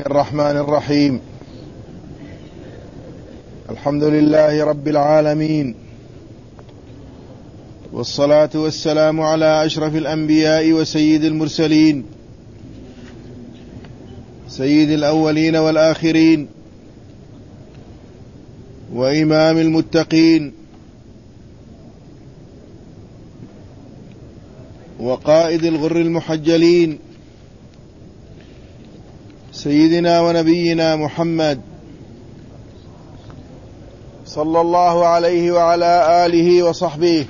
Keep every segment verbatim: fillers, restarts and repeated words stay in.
الرحمن الرحيم. الحمد لله رب العالمين، والصلاة والسلام على أشرف الأنبياء وسيد المرسلين، سيد الأولين والآخرين، وإمام المتقين، وقائد الغر المحجلين، سيدنا ونبينا محمد صلى الله عليه وعلى آله وصحبه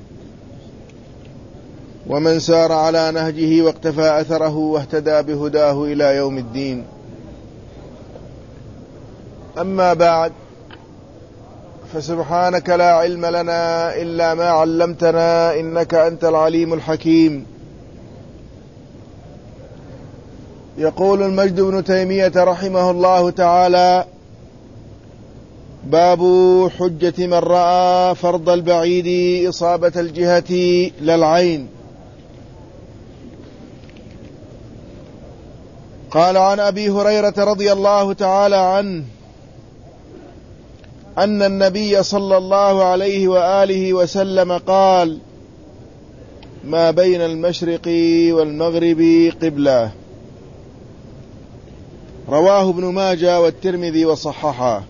ومن سار على نهجه واقتفى أثره واهتدى بهداه إلى يوم الدين. أما بعد، فسبحانك لا علم لنا إلا ما علمتنا إنك أنت العليم الحكيم. يقول المجد بن تيمية رحمه الله تعالى: باب حجة من رأى فرض البعيد إصابة الجهة لا العين. قال عن أبي هريرة رضي الله تعالى عنه أن النبي صلى الله عليه وآله وسلم قال: ما بين المشرق والمغرب قبلة. رواه ابن ماجه والترمذي وصححه.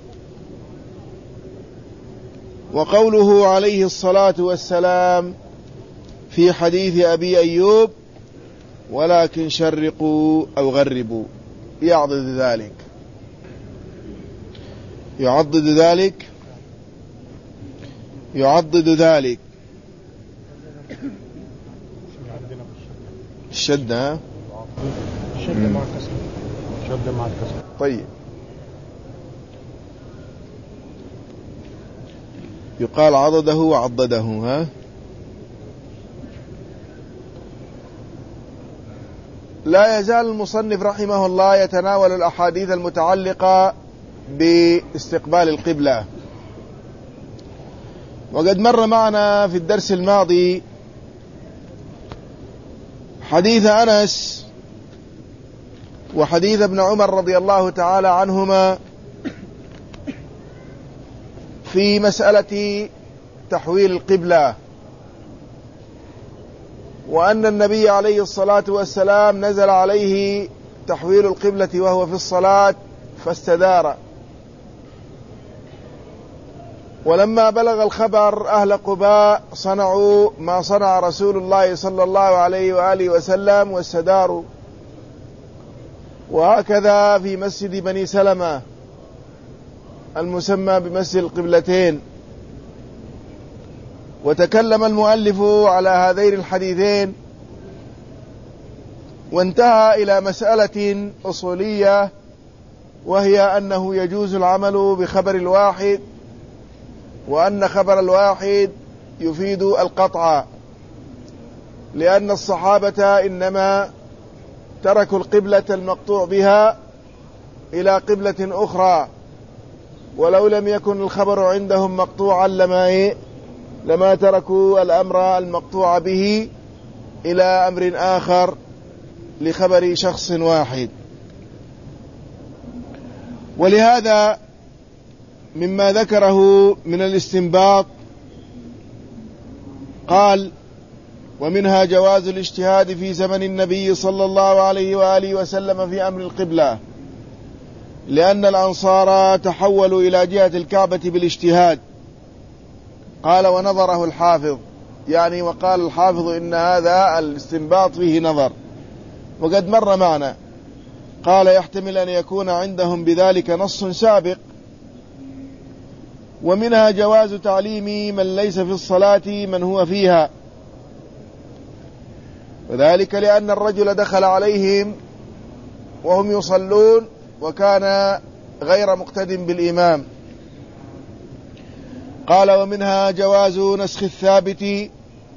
وقوله عليه الصلاة والسلام في حديث أبي أيوب: ولكن شرقوا أو غربوا، يعضد ذلك يعضد ذلك يعضد ذلك الشدة الشدة مع الكسر الشدة مع الكسر. طيب، يقال عضده وعضده. ها لا يزال المصنف رحمه الله يتناول الأحاديث المتعلقة باستقبال القبلة. وقد مر معنا في الدرس الماضي حديث أنس وحديث ابن عمر رضي الله تعالى عنهما في مسألة تحويل القبلة، وأن النبي عليه الصلاة والسلام نزل عليه تحويل القبلة وهو في الصلاة فاستدار. ولما بلغ الخبر أهل قباء صنعوا ما صنع رسول الله صلى الله عليه وآله وسلم واستداروا. وهكذا في مسجد بني سلمة المسمى بمسجد القبلتين. وتكلم المؤلف على هذين الحديثين وانتهى إلى مسألة أصولية، وهي أنه يجوز العمل بخبر الواحد، وأن خبر الواحد يفيد القطع، لأن الصحابة إنما تركوا القبلة المقطوع بها إلى قبلة أخرى، ولو لم يكن الخبر عندهم مقطوعا لما إيه لما تركوا الأمر المقطوع به إلى أمر آخر لخبر شخص واحد. ولهذا مما ذكره من الاستنباط قال: ومنها جواز الاجتهاد في زمن النبي صلى الله عليه وآله وسلم في أمر القبلة، لأن الأنصار تحولوا إلى جهة الكعبة بالاجتهاد. قال: ونظره الحافظ، يعني وقال الحافظ إن هذا الاستنباط فيه نظر. وقد مر معنا قال: يحتمل أن يكون عندهم بذلك نص سابق. ومنها جواز تعليم من ليس في الصلاة من هو فيها، وذلك لأن الرجل دخل عليهم وهم يصلون وكان غير مقتد بالإمام. قال: ومنها جواز نسخ الثابت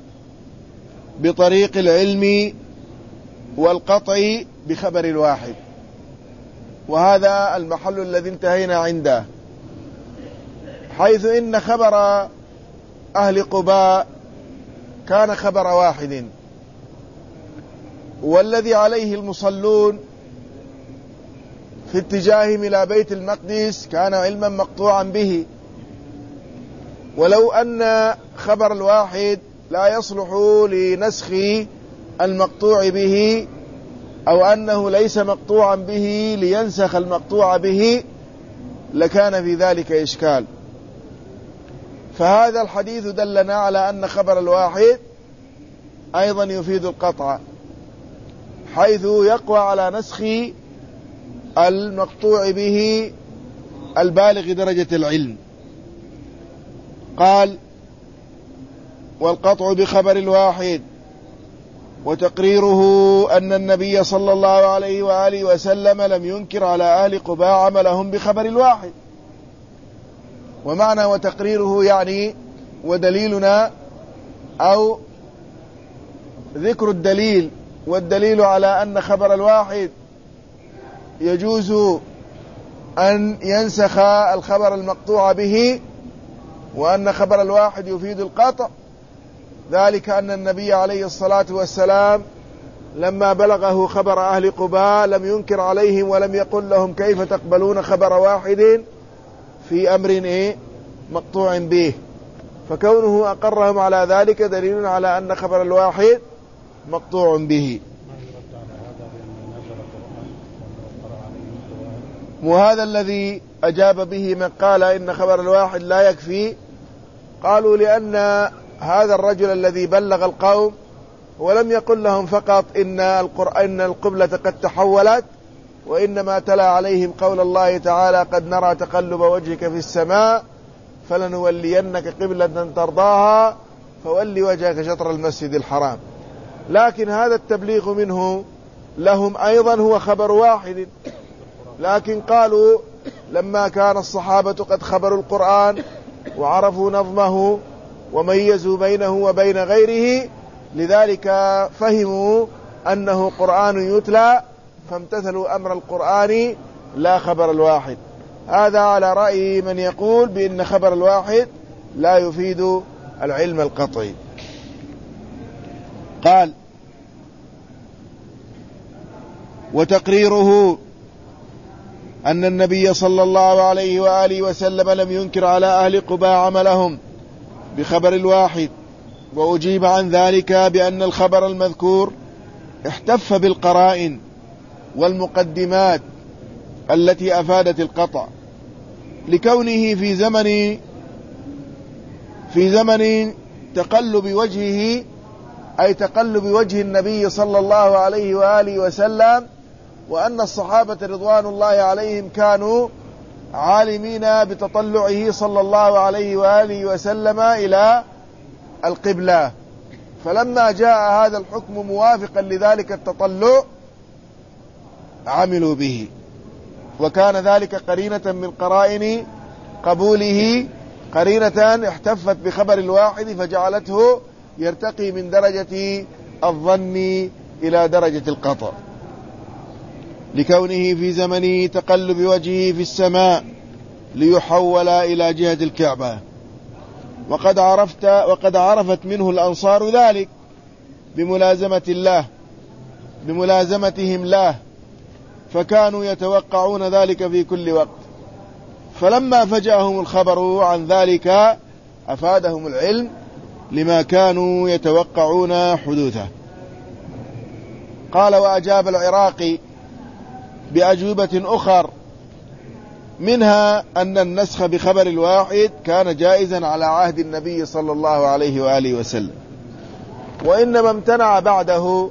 بطريق العلم والقطع بخبر الواحد. وهذا المحل الذي انتهينا عنده، حيث إن خبر أهل قباء كان خبر واحد، والذي عليه المصلون في اتجاههم إلى بيت المقدس كان علما مقطوعا به. ولو أن خبر الواحد لا يصلح لنسخ المقطوع به، أو أنه ليس مقطوعا به لينسخ المقطوع به، لكان في ذلك إشكال. فهذا الحديث دلنا على أن خبر الواحد أيضا يفيد القطع، حيث يقوى على نسخ المقطوع به البالغ درجة العلم. قال: والقطع بخبر الواحد وتقريره أن النبي صلى الله عليه وآله وسلم لم ينكر على أهل قباء عملهم بخبر الواحد. ومعنى وتقريره يعني ودليلنا، أو ذكر الدليل، والدليل على أن خبر الواحد يجوز أن ينسخ الخبر المقطوع به، وأن خبر الواحد يفيد القطع، ذلك أن النبي عليه الصلاة والسلام لما بلغه خبر أهل قباء لم ينكر عليهم ولم يقل لهم كيف تقبلون خبر واحد في أمر إيه مقطوع به. فكونه أقرهم على ذلك دليل على أن خبر الواحد مقطوع به. وهذا الذي أجاب به من قال إن خبر الواحد لا يكفي، قالوا لأن هذا الرجل الذي بلغ القوم ولم يقل لهم فقط إن القرآن القبلة قد تحولت، وإنما تلا عليهم قول الله تعالى: قد نرى تقلب وجهك في السماء فلنولينك قبلة ترضاها فولي وجهك شطر المسجد الحرام. لكن هذا التبليغ منه لهم أيضا هو خبر واحد، لكن قالوا لما كان الصحابة قد خبروا القرآن وعرفوا نظمه وميزوا بينه وبين غيره، لذلك فهموا أنه قرآن يتلى فامتثلوا أمر القرآن لا خبر الواحد. هذا على رأي من يقول بأن خبر الواحد لا يفيد العلم القطعي. قال: وتقريره أن النبي صلى الله عليه وآله وسلم لم ينكر على أهل قباء عملهم بخبر الواحد، وأجيب عن ذلك بأن الخبر المذكور احتف بالقرائن والمقدمات التي أفادت القطع، لكونه في زمن في زمن تقلب وجهه، أي تقلب وجه النبي صلى الله عليه وآله وسلم، وأن الصحابة رضوان الله عليهم كانوا عالمين بتطلعه صلى الله عليه وآله وسلم إلى القبلة. فلما جاء هذا الحكم موافقا لذلك التطلع عملوا به، وكان ذلك قرينة من قرائن قبوله، قرينة احتفت بخبر الواحد فجعلته يرتقي من درجة الظن إلى درجة القطع، لكونه في زمن تقلب وجهه في السماء ليحول إلى جهة الكعبة. وقد عرفت وقد عرفت منه الأنصار ذلك بملازمة الله بملازمتهم له، فكانوا يتوقعون ذلك في كل وقت، فلما فجأهم الخبر عن ذلك أفادهم العلم لما كانوا يتوقعون حدوثه. قال: وأجاب العراقي بأجوبة أخر، منها أن النسخ بخبر الواحد كان جائزا على عهد النبي صلى الله عليه وآله وسلم، وإنما امتنع بعده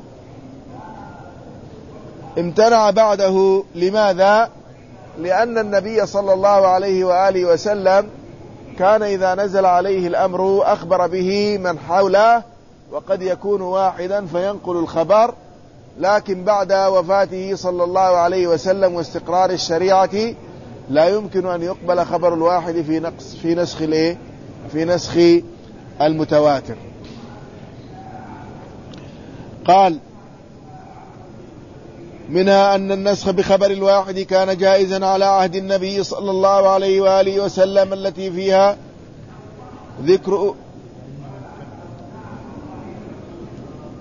امتنع بعده لماذا؟ لأن النبي صلى الله عليه وآله وسلم كان إذا نزل عليه الأمر أخبر به من حوله، وقد يكون واحدا فينقل الخبر، لكن بعد وفاته صلى الله عليه وسلم واستقرار الشريعة لا يمكن أن يقبل خبر الواحد في نقص في نسخ الايه في نسخ المتواتر. قال: منها أن النسخ بخبر الواحد كان جائزا على عهد النبي صلى الله عليه وآله وسلم، التي فيها ذكر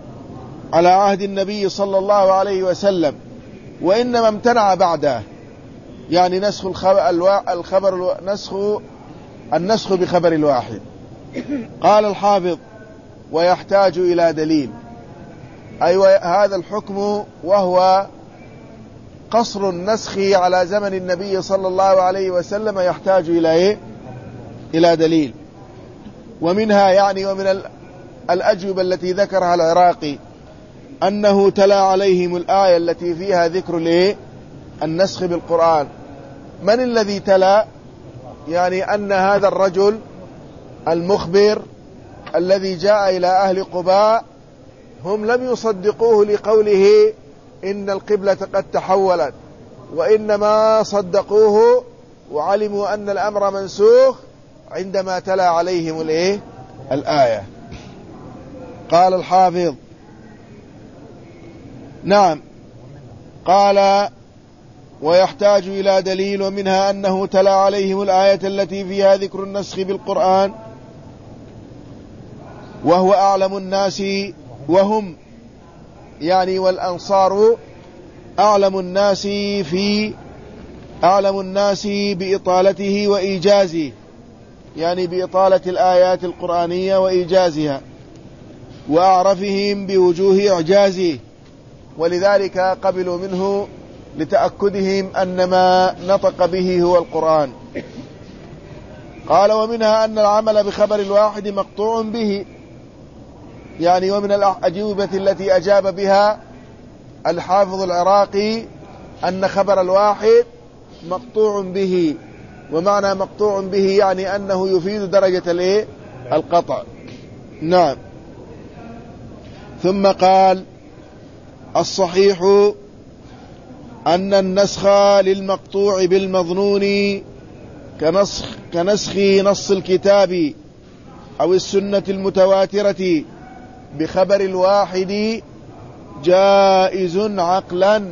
على عهد النبي صلى الله عليه وسلم، وإنما امتنع بعده يعني نسخ الخبر, الخبر نسخ النسخ بخبر الواحد. قال الحافظ ويحتاج إلى دليل، أي أيوة هذا الحكم وهو قصر النسخ على زمن النبي صلى الله عليه وسلم يحتاج إلى إيه؟ إلى دليل. ومنها يعني ومن الأجوبة التي ذكرها العراقي أنه تلا عليهم الآية التي فيها ذكر الإيه؟ النسخ بالقرآن. من الذي تلا؟ يعني أن هذا الرجل المخبر الذي جاء إلى أهل قباء هم لم يصدقوه لقوله إن القبلة قد تحولت، وإنما صدقوه وعلموا أن الأمر منسوخ عندما تلا عليهم الإيه؟ الآية. قال الحافظ نعم، قال ويحتاج إلى دليل، ومنها أنه تلا عليهم الآية التي فيها ذكر النسخ بالقرآن وهو أعلم الناس، وهم يعني والأنصار أعلم الناس في أعلم الناس بإطالته وإيجازه، يعني بإطالة الآيات القرآنية وإيجازها، وأعرفهم بوجوه إعجازه، ولذلك قبلوا منه لتأكدهم أن ما نطق به هو القرآن. قال ومنها أن العمل بخبر الواحد مقطوع به، يعني ومن الأجوبة التي أجاب بها الحافظ العراقي أن خبر الواحد مقطوع به، ومعنى مقطوع به يعني أنه يفيد درجة الايه؟ القطع. نعم. ثم قال الصحيح أن النسخ للمقطوع بالمظنون كنسخ, كنسخ نص الكتاب أو السنة المتواترة بخبر الواحد جائز عقلا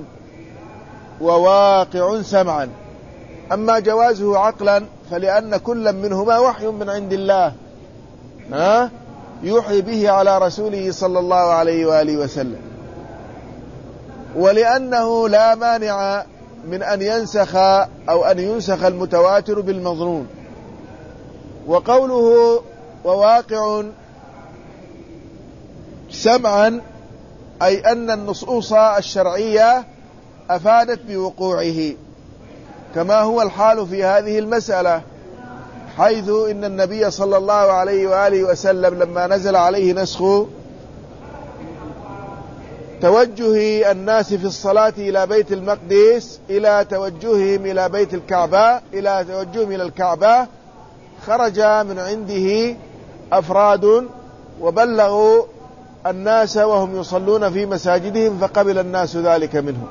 وواقع سمعا. أما جوازه عقلا فلأن كل منهما وحي من عند الله ها يوحي به على رسوله صلى الله عليه وآله وسلم، ولأنه لا مانع من أن ينسخ أو أن ينسخ المتواتر بالمظنون. وقوله وواقع سمعا أي أن النصوص الشرعية أفادت بوقوعه، كما هو الحال في هذه المسألة، حيث إن النبي صلى الله عليه وآله وسلم لما نزل عليه نسخ توجه الناس في الصلاة إلى بيت المقدس إلى توجههم إلى بيت الكعبة إلى توجههم إلى الكعبة، خرج من عنده أفراد وبلغوا الناس وهم يصلون في مساجدهم، فقبل الناس ذلك منهم.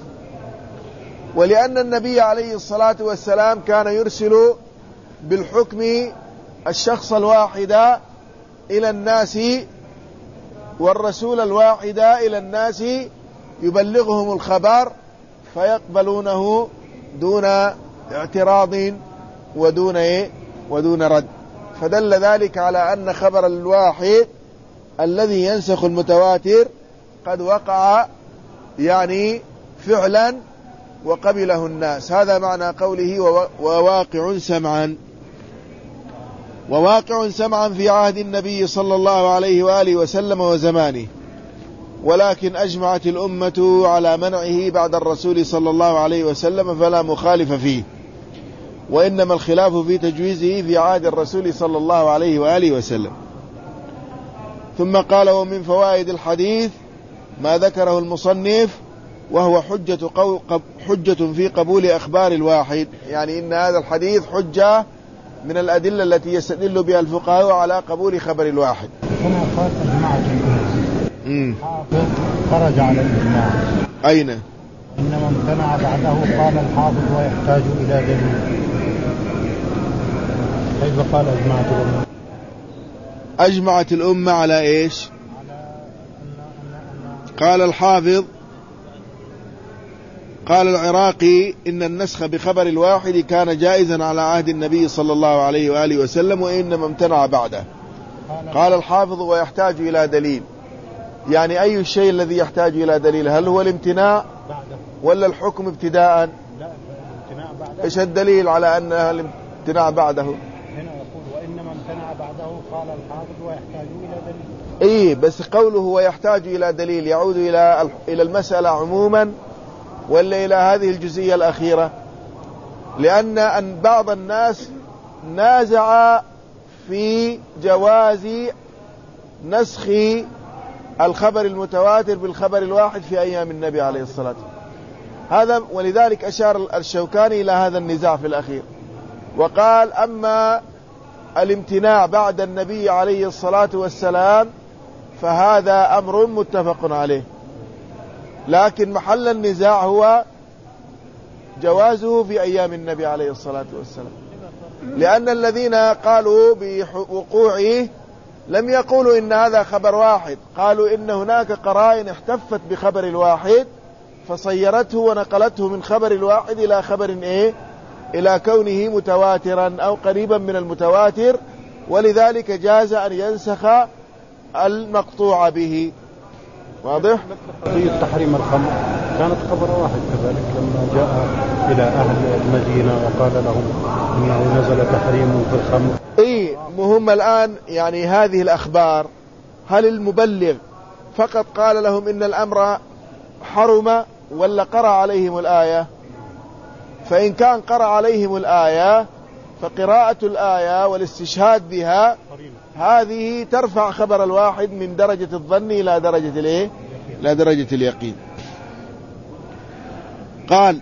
ولأن النبي عليه الصلاة والسلام كان يرسل بالحكم الشخص الواحد إلى الناس، والرسول الواحد إلى الناس يبلغهم الخبر فيقبلونه دون اعتراض ودون إيه؟ ودون رد. فدل ذلك على أن خبر الواحد الذي ينسخ المتواتر قد وقع يعني فعلا وقبله الناس. هذا معنى قوله وواقع سمعا. وواقع سمعا في عهد النبي صلى الله عليه وآله وسلم وزمانه، ولكن أجمعت الأمة على منعه بعد الرسول صلى الله عليه وسلم فلا مخالف فيه، وإنما الخلاف في تجويزه في عهد الرسول صلى الله عليه وآله وسلم. ثم قال ومن فوائد الحديث ما ذكره المصنف وهو حجة, قو... حجة في قبول أخبار الواحد، يعني إن هذا الحديث حجة من الأدلة التي يستدل بها الفقهاء على قبول خبر الواحد. هنا قال إجماع الجمهور، حافظ خرج على الإجماع. أين؟ إنما امتنع بعده قال الحافظ ويحتاج إلى دليل. كيف قال أجمعت الأمة؟ أجمعت الأمة على إيش؟ على أن أن قال الحافظ قال العراقي إن النسخ بخبر الواحد كان جائزا على عهد النبي صلى الله عليه وآله وسلم، وإنما امتنع بعده. قال الحافظ ويحتاج إلى دليل، يعني أي الشيء الذي يحتاج إلى دليل؟ هل هو الامتناع ولا الحكم ابتداء؟ إيش الدليل على أنها الامتناع بعده؟ هنا يقول وإنما امتنع بعده قال الحافظ ويحتاج إلى دليل. إيه بس قوله ويحتاج إلى دليل يعود إلى إلى المسألة عموما ولا إلى هذه الجزئية الأخيرة؟ لأن أن بعض الناس نازع في جواز نسخ الخبر المتواتر بالخبر الواحد في أيام النبي عليه الصلاة والسلام هذا، ولذلك أشار الشوكاني إلى هذا النزاع في الأخير وقال أما الامتناع بعد النبي عليه الصلاة والسلام فهذا أمر متفق عليه، لكن محل النزاع هو جوازه في أيام النبي عليه الصلاة والسلام، لأن الذين قالوا بوقوعه لم يقولوا إن هذا خبر واحد، قالوا إن هناك قرائن احتفت بخبر الواحد فصيرته ونقلته من خبر الواحد إلى خبر إيه؟ إلى كونه متواترا أو قريبا من المتواتر، ولذلك جاز أن ينسخ المقطوع به. واضح؟ في تحريم الخمر كانت خبر واحد كذلك لما جاء إلى أهل المدينة وقال لهم إنه نزل تحريم في الخمر. إيه مهم الآن يعني هذه الأخبار هل المبلغ فقط قال لهم إن الأمر حرم ولا قرأ عليهم الآية؟ فإن كان قرأ عليهم الآية فقراءة الآية والاستشهاد بها هذه ترفع خبر الواحد من درجة الظن إلى درجة الإيه؟ إلى درجة اليقين. قال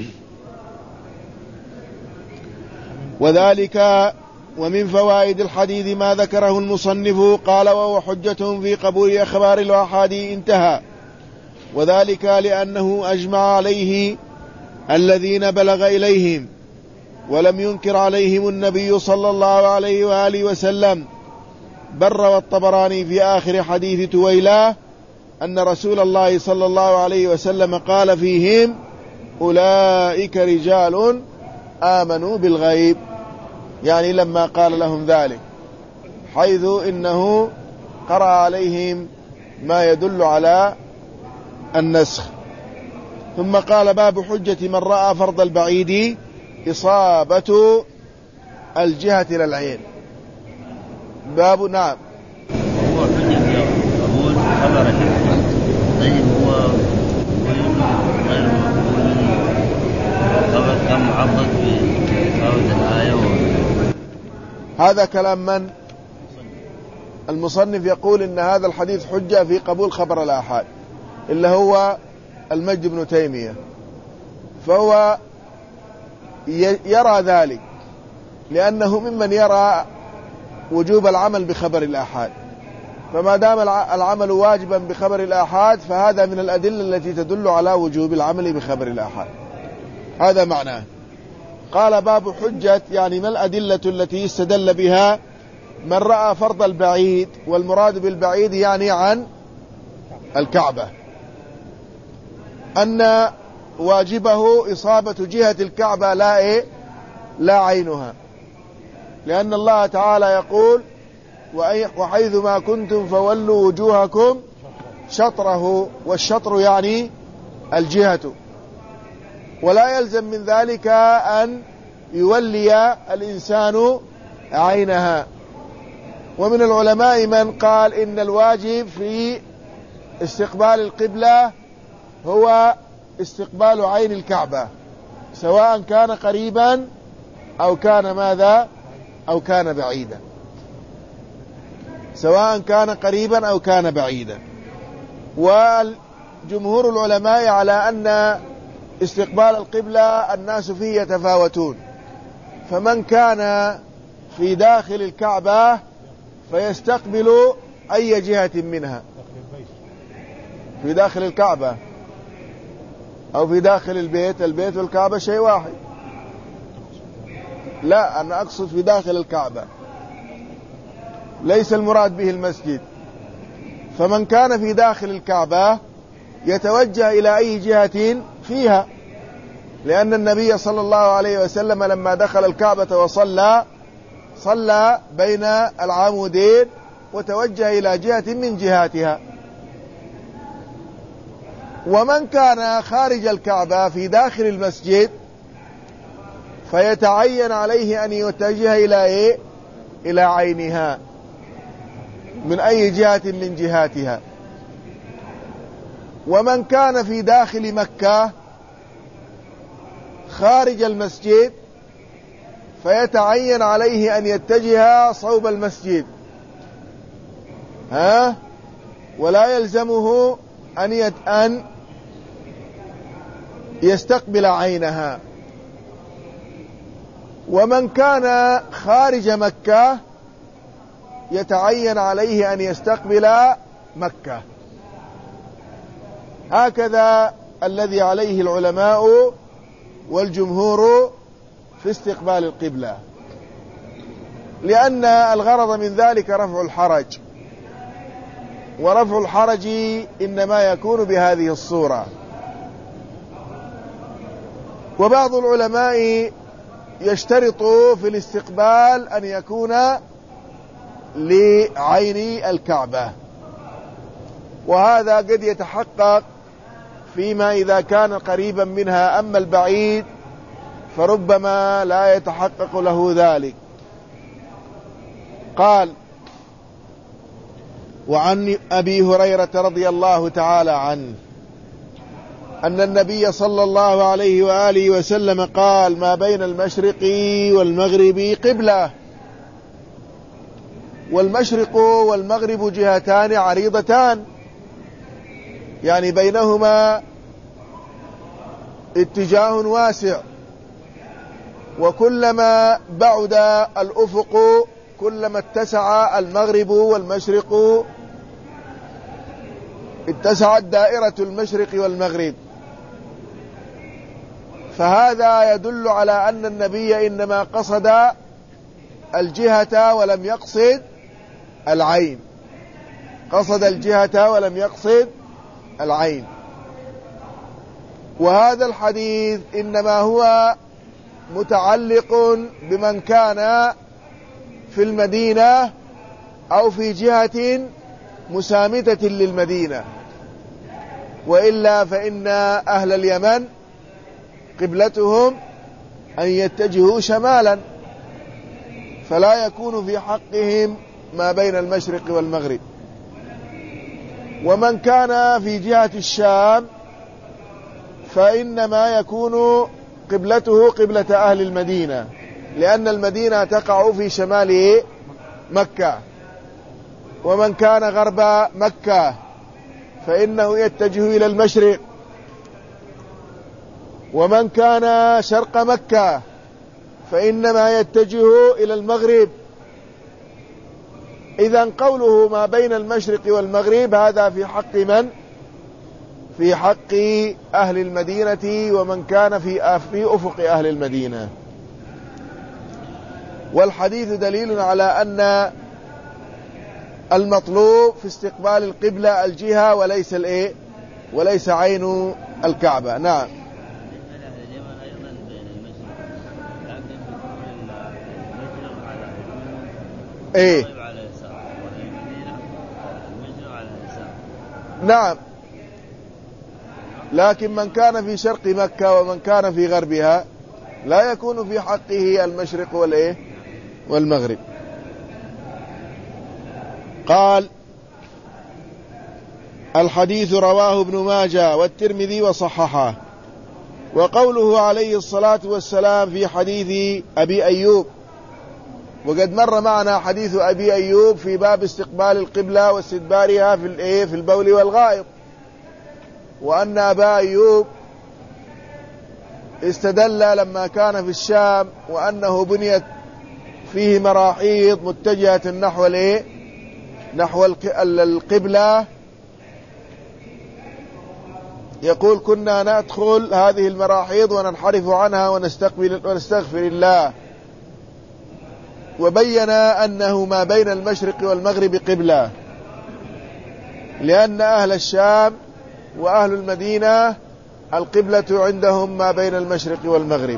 وذلك ومن فوائد الحديث ما ذكره المصنف قال وهو حجة في قبول أخبار الآحاد انتهى، وذلك لأنه أجمع عليه الذين بلغ إليهم ولم ينكر عليهم النبي صلى الله عليه وآله وسلم، بل روى الطبراني في آخر حديث تويلاه أن رسول الله صلى الله عليه وسلم قال فيهم أولئك رجال آمنوا بالغيب، يعني لما قال لهم ذلك، حيث إنه قرأ عليهم ما يدل على النسخ. ثم قال باب حجة من رأى فرض البعيد إصابة الجهة إلى العين. باب نعم هو حجة قبول خبر شخص. طيب هو غير خبر كم عبط بفوت الآية و... هذا كلام من؟ المصنف يقول إن هذا الحديث حجة في قبول خبر الآحاد اللي هو المجد بن تيمية، فهو يرى ذلك لأنه ممن يرى وجوب العمل بخبر الآحاد، فما دام العمل واجبا بخبر الآحاد فهذا من الأدلة التي تدل على وجوب العمل بخبر الآحاد، هذا معناه. قال باب حجة يعني ما الأدلة التي استدل بها من رأى فرض البعيد، والمراد بالبعيد يعني عن الكعبة، أن واجبه إصابة جهة الكعبة لا إيه؟ لا عينها، لأن الله تعالى يقول وحيث ما كنتم فولوا وجوهكم شطره، والشطر يعني الجهة، ولا يلزم من ذلك أن يولي الإنسان عينها. ومن العلماء من قال إن الواجب في استقبال القبلة هو استقبال عين الكعبة، سواء كان قريبا أو كان ماذا أو كان بعيدا، سواء كان قريبا أو كان بعيدا. وجمهور العلماء على أن استقبال القبلة الناس فيه يتفاوتون، فمن كان في داخل الكعبة فيستقبل أي جهة منها، في داخل الكعبة أو في داخل البيت، البيت والكعبة شيء واحد. لا، أنا أقصد في داخل الكعبة، ليس المراد به المسجد. فمن كان في داخل الكعبة يتوجه إلى أي جهة فيها، لأن النبي صلى الله عليه وسلم لما دخل الكعبة وصلى صلى بين العمودين وتوجه إلى جهة من جهاتها. ومن كان خارج الكعبة في داخل المسجد فيتعين عليه أن يتجه إلى إيه؟ إلى عينها من أي جهة من جهاتها. ومن كان في داخل مكة خارج المسجد فيتعين عليه أن يتجه صوب المسجد، ها، ولا يلزمه أن يت أن يستقبل عينها. ومن كان خارج مكة يتعين عليه أن يستقبل مكة. هكذا الذي عليه العلماء والجمهور في استقبال القبلة، لأن الغرض من ذلك رفع الحرج، ورفع الحرج إنما يكون بهذه الصورة. وبعض العلماء يشترط في الاستقبال أن يكون لعين الكعبة، وهذا قد يتحقق فيما إذا كان قريبا منها، أما البعيد فربما لا يتحقق له ذلك. قال: وعن أبي هريرة رضي الله تعالى عنه أن النبي صلى الله عليه وآله وسلم قال: ما بين المشرق والمغرب قبلة. والمشرق والمغرب جهتان عريضتان، يعني بينهما اتجاه واسع، وكلما بعد الأفق كلما اتسع المغرب والمشرق، اتسعت دائرة المشرق والمغرب. فهذا يدل على أن النبي إنما قصد الجهة ولم يقصد العين، قصد الجهة ولم يقصد العين. وهذا الحديث إنما هو متعلق بمن كان في المدينة أو في جهة مسامتة للمدينة، وإلا فإن أهل اليمن قبلتهم أن يتجهوا شمالا، فلا يكون في حقهم ما بين المشرق والمغرب. ومن كان في جهة الشام فإنما يكون قبلته قبلة أهل المدينة، لأن المدينة تقع في شمال مكة. ومن كان غرب مكة فإنه يتجه إلى المشرق، ومن كان شرق مكة فإنما يتجه إلى المغرب. إذن قوله ما بين المشرق والمغرب هذا في حق من؟ في حق أهل المدينة ومن كان في في أفق أهل المدينة. والحديث دليل على أن المطلوب في استقبال القبلة الجهة وليس الإيه وليس عين الكعبة. نعم. إيه نعم، لكن من كان في شرق مكة ومن كان في غربها لا يكون في حقه المشرق والإيه والمغرب. قال: الحديث رواه ابن ماجه والترمذي وصححه. وقوله عليه الصلاة والسلام في حديث أبي أيوب، وقد مر معنا حديث أبي أيوب في باب استقبال القبلة واستدبارها في الإيه في البول والغائط، وأن أبا أيوب استدل لما كان في الشام وأنه بنيت فيه مراحيض متجهة نحو الإيه نحو القبلة، يقول: كنا ندخل هذه المراحيض وننحرف عنها ونستقبل ونستغفر الله. وبين أنه ما بين المشرق والمغرب قبلة، لأن أهل الشام وأهل المدينة القبلة عندهم ما بين المشرق والمغرب.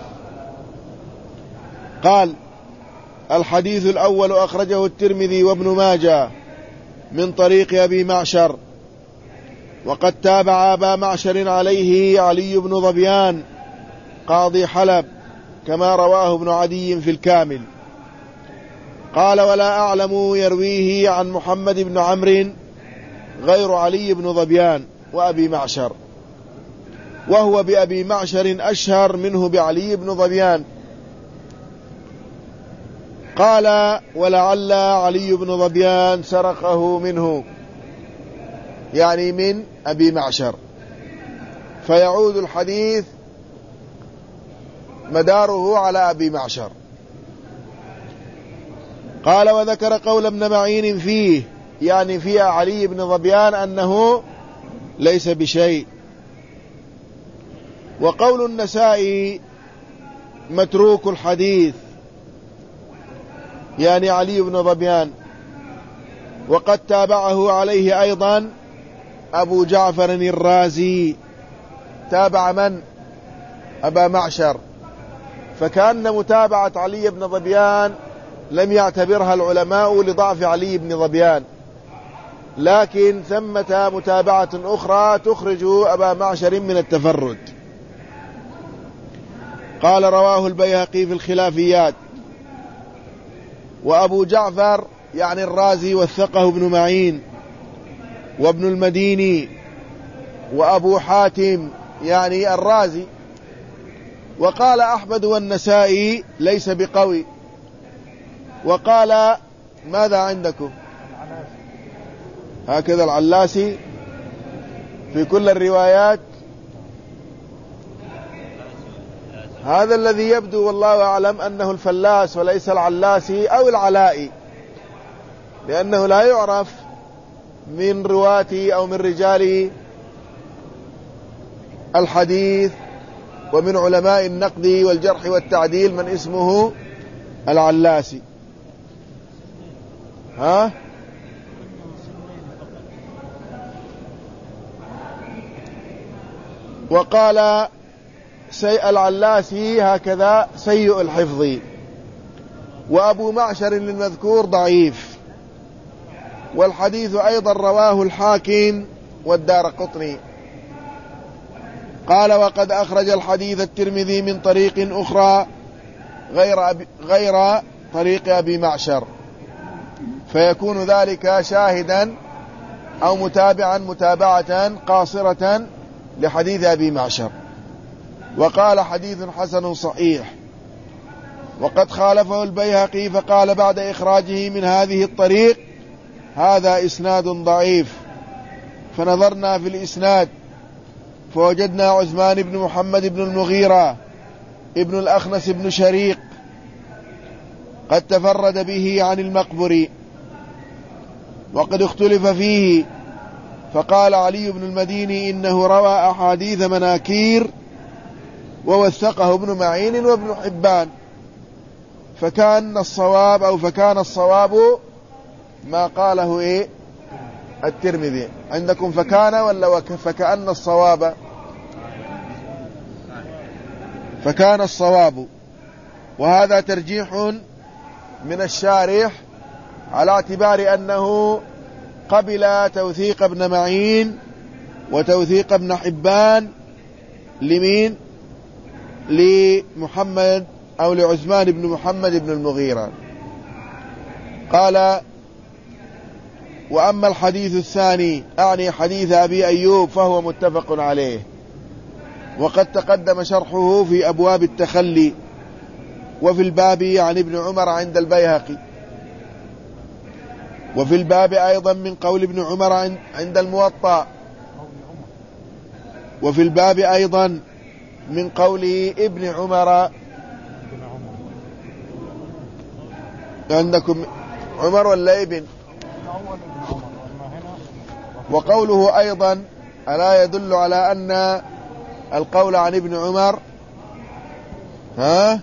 قال: الحديث الأول أخرجه الترمذي وابن ماجه من طريق أبي معشر، وقد تابع أبا معشر عليه علي بن ظبيان قاضي حلب كما رواه ابن عدي في الكامل. قال ولا أعلم يرويه عن محمد بن عمرو غير علي بن ظبيان وأبي معشر، وهو بأبي معشر أشهر منه بعلي بن ظبيان. قال ولعل علي بن ظبيان سرقه منه، يعني من أبي معشر، فيعود الحديث مداره على أبي معشر. قال وذكر قول ابن معين فيه، يعني في علي بن ظبيان أنه ليس بشيء. وقول النسائي متروك الحديث، يعني علي بن ظبيان، وقد تابعه عليه أيضا أبو جعفر الرازي. تابع من؟ أبا معشر. فكأن متابعة علي بن ظبيان لم يعتبرها العلماء لضعف علي بن ظبيان، لكن ثمة متابعة أخرى تخرج أبا معشر من التفرد. قال رواه البيهقي في الخلافيات. وأبو جعفر يعني الرازي وثقه ابن معين وابن المديني وأبو حاتم يعني الرازي. وقال أحمد والنسائي ليس بقوي. وقال ماذا عندكم؟ هكذا العلاسي في كل الروايات. هذا الذي يبدو والله أعلم أنه الفلاس وليس العلاسي أو العلائي، لأنه لا يعرف من رواتي أو من رجال الحديث ومن علماء النقد والجرح والتعديل من اسمه العلاسي. ها؟ وقال سيء العلاسي هكذا سيء الحفظ. وأبو معشر المذكور ضعيف. والحديث أيضا رواه الحاكم والدارقطني. قال وقد أخرج الحديث الترمذي من طريق أخرى غير, أبي غير طريق أبي معشر، فيكون ذلك شاهدا أو متابعا متابعة قاصرة لحديث أبي معشر. وقال حديث حسن صحيح. وقد خالفه البيهقي فقال بعد إخراجه من هذه الطريق هذا إسناد ضعيف. فنظرنا في الإسناد فوجدنا عثمان بن محمد بن المغيرة ابن الأخنس بن شريق قد تفرد به عن المقبري، وقد اختلف فيه. فقال علي بن المديني إنه روى أحاديث مناكير، ووثقه ابن معين وابن حبان. فكان الصواب أو فكان الصواب ما قاله إيه الترمذي. عندكم فكان ولا فكأن الصواب؟ فكان الصواب. وهذا ترجيح من الشارح على اعتبار أنه قبل توثيق ابن معين وتوثيق ابن حبان لمين؟ لمحمد أو لعثمان بن محمد بن المغيرة. قال وأما الحديث الثاني أعني حديث أبي أيوب فهو متفق عليه، وقد تقدم شرحه في أبواب التخلي وفي الباب عن ابن عمر عند البيهقي، وفي الباب أيضا من قول ابن عمر عند الموطأ، وفي الباب أيضا من قول ابن عمر. عندكم عمر ولا ابن؟ وقوله أيضا ألا يدل على أن القول عن ابن عمر ها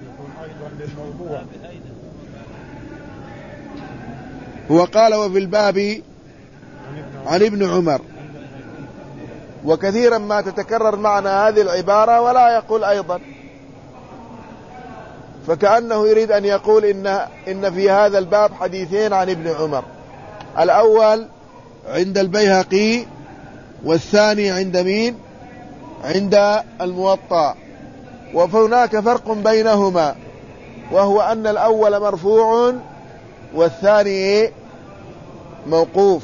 هو قال وفي الباب عن ابن عمر. وكثيرا ما تتكرر معنا هذه العبارة ولا يقول أيضا، فكأنه يريد أن يقول إن, إن في هذا الباب حديثين عن ابن عمر، الأول عند البيهقي والثاني عند مين؟ عند الموطأ. وهناك فرق بينهما، وهو أن الأول مرفوع والثاني موقوف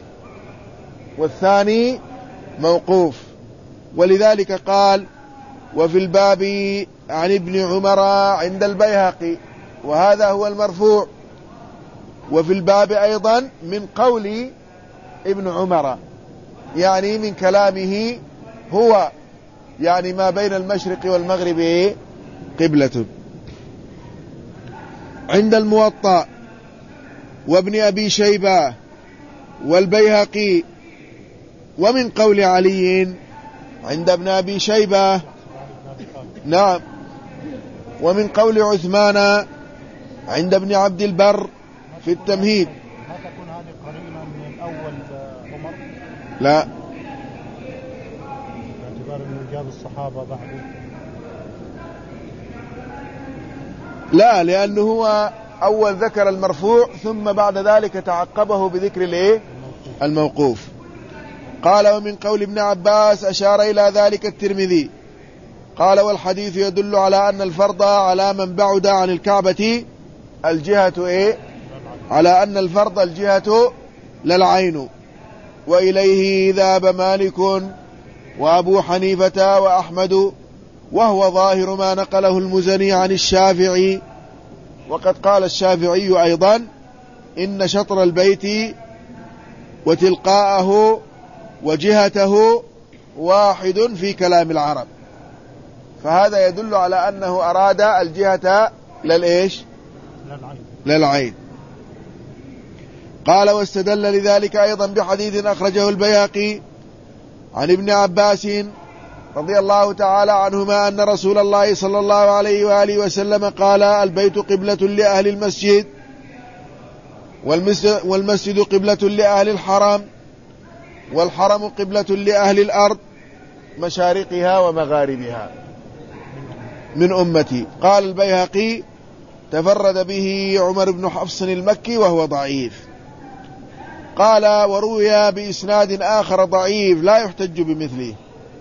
والثاني موقوف ولذلك قال: وفي الباب عن ابن عمر عند البيهقي، وهذا هو المرفوع. وفي الباب أيضا من قول ابن عمر، يعني من كلامه هو، يعني ما بين المشرق والمغرب قبلة. عند الموطأ وابن أبي شيبة والبيهقي. ومن قول علي عند ابن أبي شيبة، نعم. ومن قول عثمان عند ابن عبد البر في التمهيد. ما تكون هذه قرينة من الأول عمر؟ لا، باعتبار أنه جاب الصحابة بعده. لا، لأنه هو أول ذكر المرفوع ثم بعد ذلك تعقبه بذكر الايه الموقوف. قال: ومن قول ابن عباس أشار إلى ذلك الترمذي. قال: والحديث يدل على أن الفرض على من بعد عن الكعبة الجهة إيه؟ على أن الفرض الجهة للعين. وإليه ذهب مالك وأبو حنيفة وأحمد، وهو ظاهر ما نقله المزني عن الشافعي. وقد قال الشافعي أيضا: إن شطر البيت وتلقاءه وجهته واحد في كلام العرب. فهذا يدل على أنه أراد الجهة للإيش؟ للعين. قال: واستدل لذلك أيضا بحديث أخرجه البيهقي عن ابن عباس رضي الله تعالى عنهما أن رسول الله صلى الله عليه وآله وسلم قال: البيت قبلة لأهل المسجد، والمسجد قبلة لأهل الحرم، والحرم قبلة لأهل الأرض مشارقها ومغاربها من أمتي. قال البيهقي: تفرد به عمر بن حفص المكي وهو ضعيف. قال: وروي بإسناد آخر ضعيف لا يحتج بمثله.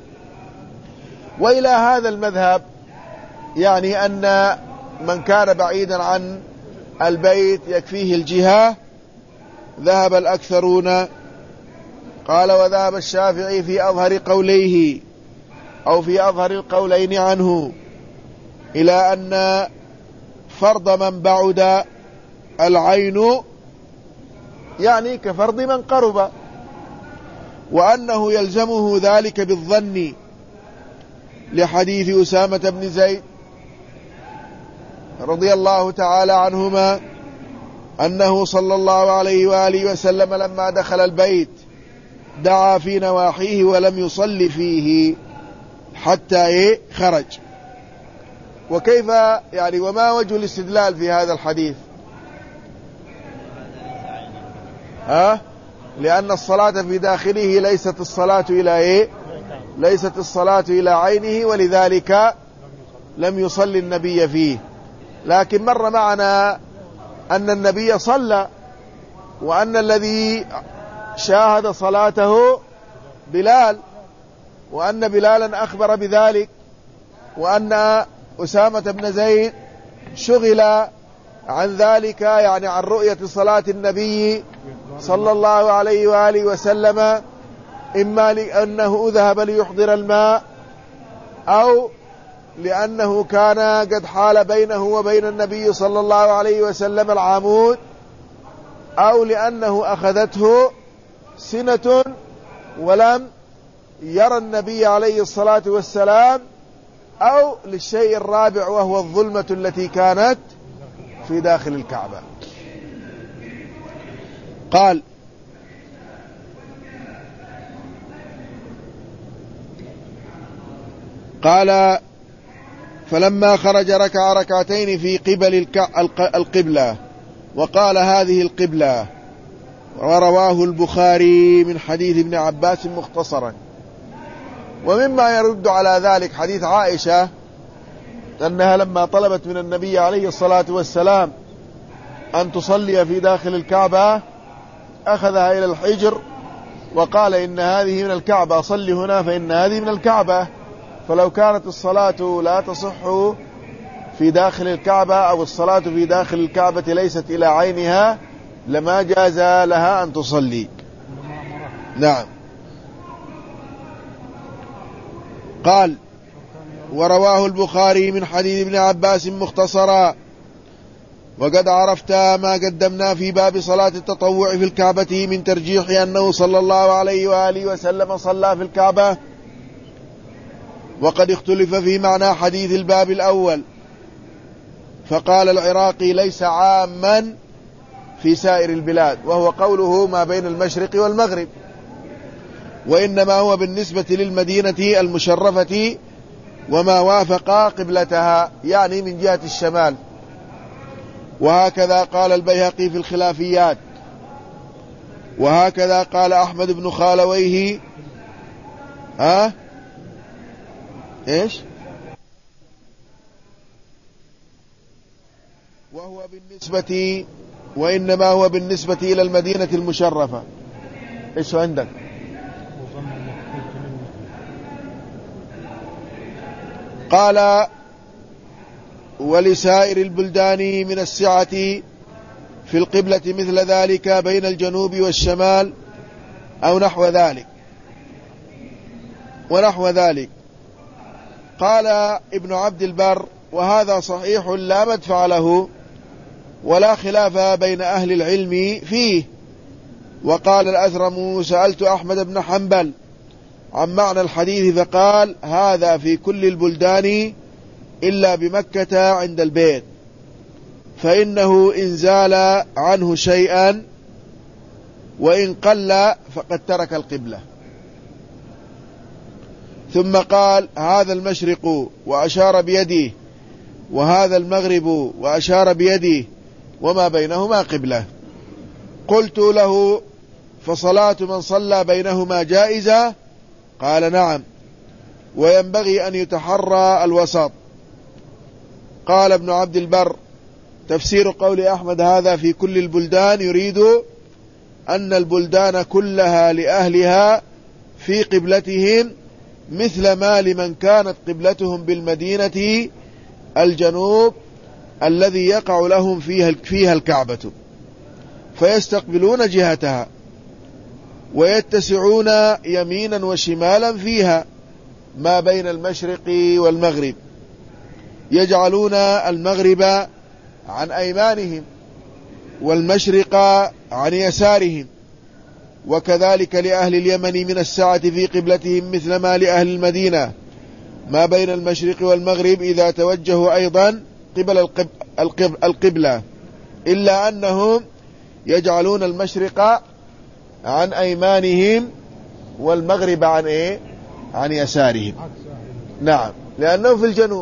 وإلى هذا المذهب، يعني أن من كان بعيدا عن البيت يكفيه الجهة، ذهب الأكثرون. قال: وذهب الشافعي في أظهر قوليه أو في أظهر القولين عنه إلى أن فرض من بعد العين يعني كفرض من قرب، وأنه يلزمه ذلك بالظن لحديث أسامة بن زيد رضي الله تعالى عنهما أنه صلى الله عليه وآله وسلم لما دخل البيت دعا في نواحيه ولم يصلي فيه حتى إيه خرج. وكيف يعني وما وجه الاستدلال في هذا الحديث؟ ها؟ لأن الصلاة في داخله ليست الصلاة إلى إيه؟ ليست الصلاة إلى عينه، ولذلك لم يصلي النبي فيه. لكن مر معنا أن النبي صلى، وأن الذي شاهد صلاته بلال، وأن بلالا أخبر بذلك، وأن أسامة بن زيد شغل عن ذلك، يعني عن رؤية صلاة النبي صلى الله عليه وآله وسلم، إما لأنه ذهب ليحضر الماء، أو لأنه كان قد حال بينه وبين النبي صلى الله عليه وسلم العمود، أو لأنه أخذته سنة ولم يرى النبي عليه الصلاة والسلام، أو للشيء الرابع وهو الظلمة التي كانت في داخل الكعبة. قال: قال: فلما خرج ركع ركعتين في قبل القبلة وقال: هذه القبلة. ورواه البخاري من حديث ابن عباس مختصرا. ومما يرد على ذلك حديث عائشة أنها لما طلبت من النبي عليه الصلاة والسلام أن تصلي في داخل الكعبة أخذها إلى الحجر وقال: إن هذه من الكعبة، صلي هنا فإن هذه من الكعبة. فلو كانت الصلاة لا تصح في داخل الكعبة أو الصلاة في داخل الكعبة ليست إلى عينها لما جاز لها أن تصلي. نعم. قال ورواه البخاري من حديث ابن عباس مختصرا. وقد عرفت ما قدمنا في باب صلاة التطوع في الكعبة من ترجيح أنه صلى الله عليه وآله وسلم صلى في الكعبة، وقد اختلف في معنى حديث الباب الأول، فقال العراقي ليس عاما في سائر البلاد، وهو قوله ما بين المشرق والمغرب، وإنما هو بالنسبة للمدينة المشرفة وما وافق قبلتها، يعني من جهة الشمال. وهكذا قال البيهقي في الخلافيات، وهكذا قال أحمد بن خالويه. ها إيش؟ وهو بالنسبة وإنما هو بالنسبة إلى المدينة المشرفة. إيش عندك؟ قال ولسائر البلدان من السعة في القبلة مثل ذلك بين الجنوب والشمال أو نحو ذلك ونحو ذلك. قال ابن عبد البر وهذا صحيح لا مدفع له ولا خلاف بين أهل العلم فيه. وقال الأثرم سألت أحمد بن حنبل عن معنى الحديث فقال هذا في كل البلدان إلا بمكة عند البيت، فإنه إن زال عنه شيئا وإن قل فقد ترك القبلة. ثم قال هذا المشرق وأشار بيده، وهذا المغرب وأشار بيده، وما بينهما قبلة. قلت له فصلاة من صلى بينهما جائزة؟ قال نعم، وينبغي أن يتحرى الوسط. قال ابن عبد البر تفسير قول أحمد هذا في كل البلدان يريد أن البلدان كلها لأهلها في قبلتهم مثل ما لمن كانت قبلتهم بالمدينة الجنوب الذي يقع لهم فيها فيها الكعبة، فيستقبلون جهتها ويتسعون يمينا وشمالا فيها ما بين المشرق والمغرب، يجعلون المغرب عن أيمانهم والمشرق عن يسارهم. وكذلك لأهل اليمن من السعة في قبلتهم مثل ما لأهل المدينة ما بين المشرق والمغرب إذا توجهوا أيضا قبل القبلة، إلا أنهم يجعلون المشرق عن أيمانهم والمغرب عن إيه؟ عن يسارهم. نعم، لأنه في الجنوب.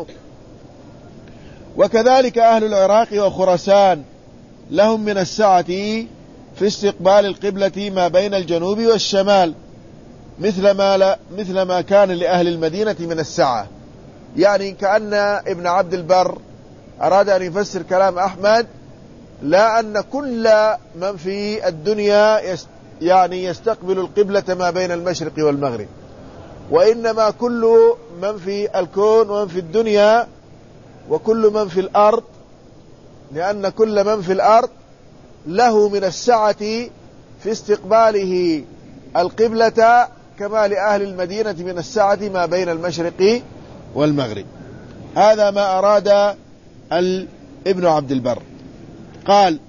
وكذلك أهل العراق وخراسان لهم من السعة في استقبال القبلة ما بين الجنوب والشمال مثل ما, لا مثل ما كان لأهل المدينة من السعة. يعني كأن ابن عبد البر أراد أن يفسر كلام أحمد لا أن كل من في الدنيا يست يعني يستقبل القبلة ما بين المشرق والمغرب، وإنما كل من في الكون ومن في الدنيا وكل من في الأرض، لأن كل من في الأرض له من السعة في استقباله القبلة كما لأهل المدينة من السعة ما بين المشرق والمغرب. هذا ما أراد ابن عبد البر. قال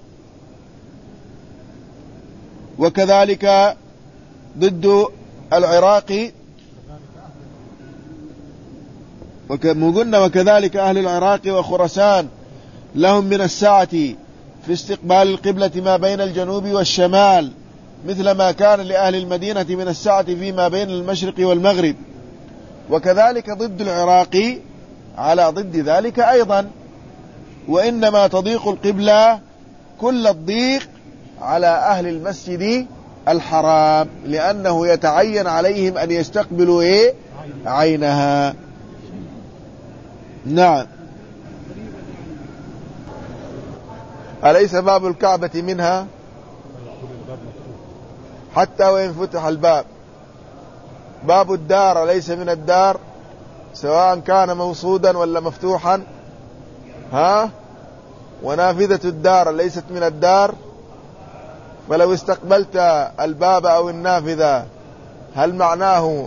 وكذلك ضد العراق وقلنا وكذلك أهل العراق وخراسان لهم من السعة في استقبال القبلة ما بين الجنوب والشمال مثل ما كان لأهل المدينة من السعة فيما بين المشرق والمغرب. وكذلك ضد العراق على ضد ذلك أيضا، وإنما تضيق القبلة كل الضيق على أهل المسجد الحرام، لأنه يتعين عليهم أن يستقبلوا إيه؟ عينها. نعم. أليس باب الكعبة منها حتى وإن فتح الباب؟ باب الدار أليس من الدار؟ سواء كان موصودا ولا مفتوحا، ها، ونافذة الدار ليست من الدار، فلو استقبلت الباب أو النافذة هل معناه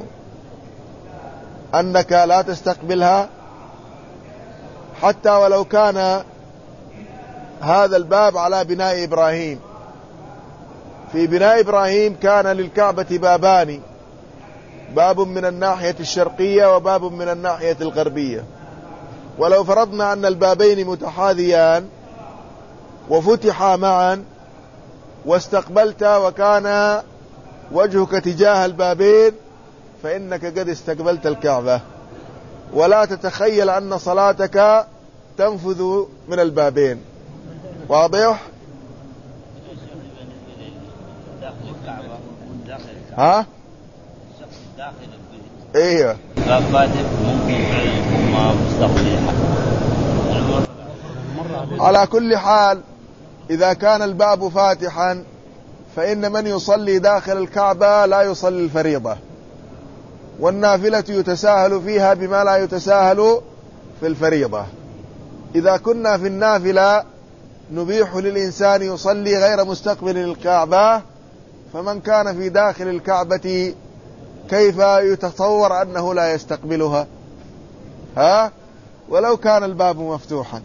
أنك لا تستقبلها؟ حتى ولو كان هذا الباب على بناء إبراهيم، في بناء إبراهيم كان للكعبة بابان، باب من الناحية الشرقية وباب من الناحية الغربية، ولو فرضنا أن البابين متحاذيان وفتحا معا واستقبلت وكان وجهك تجاه البابين فإنك قد استقبلت الكعبة، ولا تتخيل أن صلاتك تنفذ من البابين. واضح؟ ها؟ ايوه ممكن على كل حال إذا كان الباب فاتحا فإن من يصلي داخل الكعبة لا يصلي الفريضة، والنافلة يتساهل فيها بما لا يتساهل في الفريضة. إذا كنا في النافلة نبيح للإنسان يصلي غير مستقبل الكعبة، فمن كان في داخل الكعبة كيف يتصور أنه لا يستقبلها؟ ها؟ ولو كان الباب مفتوحا.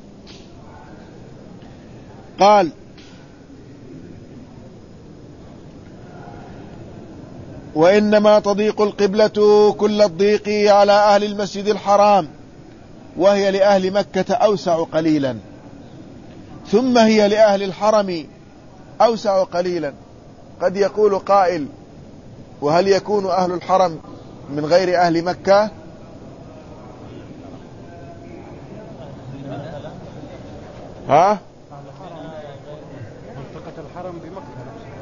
قال: وإنما تضيق القبلة كل الضيق على أهل المسجد الحرام، وهي لأهل مكة أوسع قليلا، ثم هي لأهل الحرم أوسع قليلا. قد يقول قائل: وهل يكون أهل الحرم من غير أهل مكة؟ ها؟ منطقة الحرم بمكة.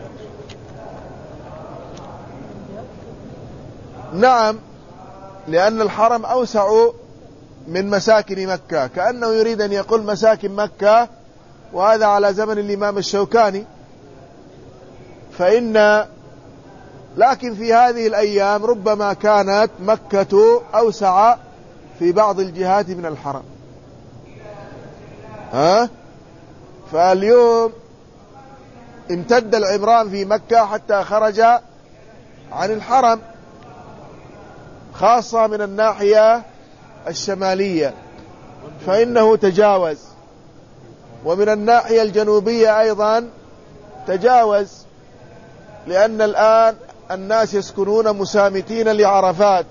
نعم، لأن الحرم أوسع من مساكن مكة، كأنه يريد أن يقول مساكن مكة، وهذا على زمن الإمام الشوكاني. فإن لكن في هذه الأيام ربما كانت مكة أوسع في بعض الجهات من الحرم. ها؟ فاليوم امتد العمران في مكة حتى خرج عن الحرم، خاصة من الناحية الشمالية فإنه تجاوز، ومن الناحية الجنوبية أيضا تجاوز، لأن الآن الناس يسكنون مسامتين لعرفات،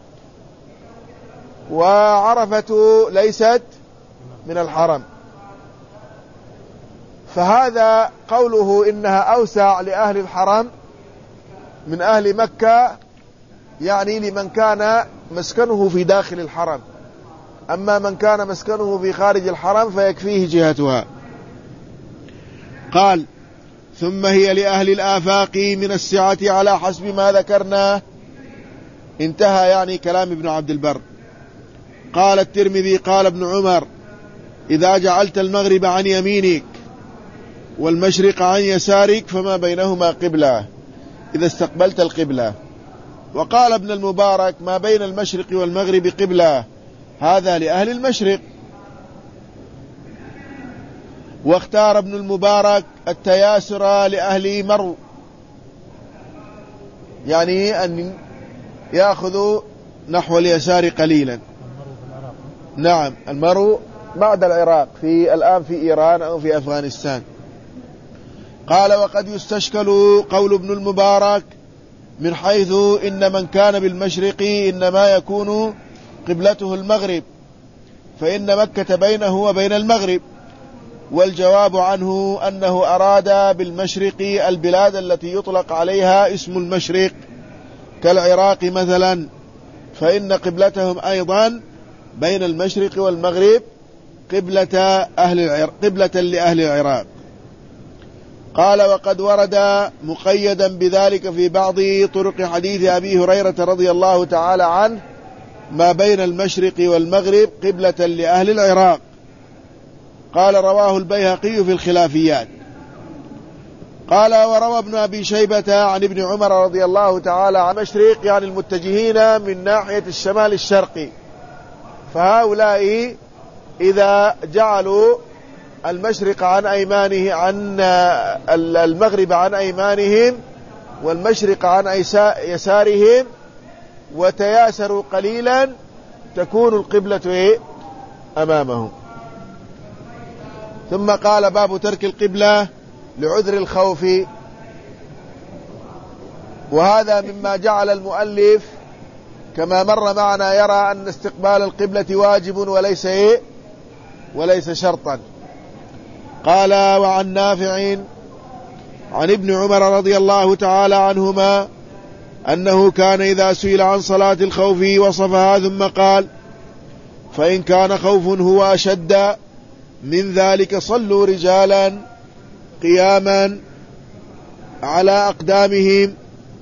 وعرفة ليست من الحرم. فهذا قوله إنها أوسع لأهل الحرم من أهل مكة يعني لمن كان مسكنه في داخل الحرم، أما من كان مسكنه في خارج الحرم فيكفيه جهتها. قال: ثم هي لأهل الآفاق من السعة على حسب ما ذكرنا. انتهى يعني كلام ابن عبد البر. قال الترمذي: قال ابن عمر: إذا جعلت المغرب عن يمينك والمشرق عن يسارك فما بينهما قبلة، إذا استقبلت القبلة. وقال ابن المبارك: ما بين المشرق والمغرب قبلة، هذا لأهل المشرق. واختار ابن المبارك التياسر لأهل مرو، يعني أن يأخذوا نحو اليسار قليلا. نعم، المرو بعد العراق، في الآن في إيران أو في أفغانستان. قال: وقد يستشكل قول ابن المبارك من حيث إن من كان بالمشرق إنما يكون قبلته المغرب، فإن مكة بينه وبين المغرب. والجواب عنه أنه أراد بالمشرق البلاد التي يطلق عليها اسم المشرق كالعراق مثلا، فإن قبلتهم أيضا بين المشرق والمغرب قبلة, أهل العراق قبلة لأهل العراق. قال: وقد ورد مقيدا بذلك في بعض طرق حديث أبي هريرة رضي الله تعالى عنه: ما بين المشرق والمغرب قبلة لأهل العراق. قال: رواه البيهقي في الخلافيات. قال: وروى ابن أبي شيبة عن ابن عمر رضي الله تعالى عن المشرق يعني المتجهين من ناحية الشمال الشرقي، فهؤلاء إذا جعلوا المشرق عن أيمانه عن المغرب عن أيمانهم والمشرق عن يسارهم وتياسروا قليلا تكون القبلة أمامهم. ثم قال باب ترك القبلة لعذر الخوف، وهذا مما جعل المؤلف كما مر معنا يرى أن استقبال القبلة واجب وليس إيه وليس شرطا. قال وعن نافع عن ابن عمر رضي الله تعالى عنهما أنه كان إذا سئل عن صلاة الخوف وصفها ثم قال فإن كان خوف هو أشد من ذلك صلوا رجالا قياما على أقدامهم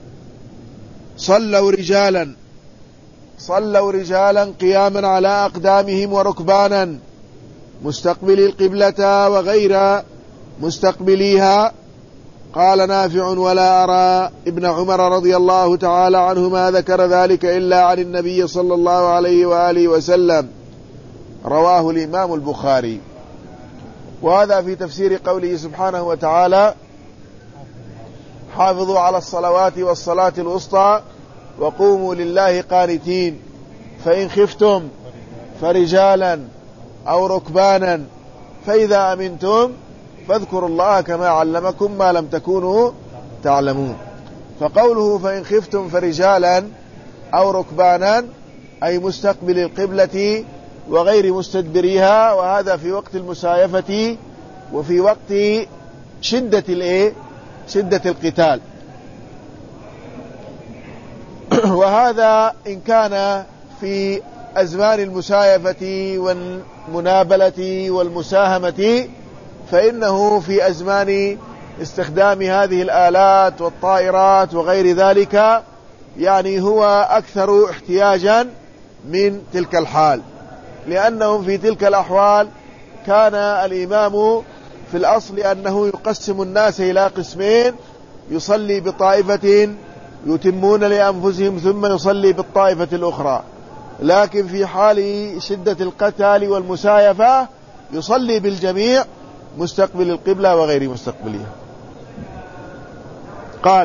صلوا رجالا صلوا رجالا قياما على أقدامهم وركبانا مستقبلي القبلة وغير مستقبليها. قال نافع ولا أرى ابن عمر رضي الله تعالى عنهما ذكر ذلك إلا عن النبي صلى الله عليه وآله وسلم. رواه الإمام البخاري. وهذا في تفسير قوله سبحانه وتعالى حافظوا على الصلوات والصلاة الوسطى وقوموا لله قانتين فإن خفتم فرجالا أو ركبانا فإذا أمنتم فاذكروا الله كما علمكم ما لم تكونوا تعلمون. فقوله فإن خفتم فرجالا أو ركبانا أي مستقبل القبلة وغير مستدبريها، وهذا في وقت المسايفة وفي وقت شدة الايه شدة القتال. وهذا إن كان في أزمان المسايفة والمنابلة والمساهمة، فإنه في أزمان استخدام هذه الآلات والطائرات وغير ذلك يعني هو أكثر احتياجا من تلك الحال، لأنهم في تلك الأحوال كان الإمام في الأصل أنه يقسم الناس إلى قسمين، يصلي بطائفة يتمون لأنفسهم ثم يصلي بالطائفة الأخرى، لكن في حال شدة القتال والمسايفة يصلي بالجميع مستقبل القبلة وغير مستقبلها. قال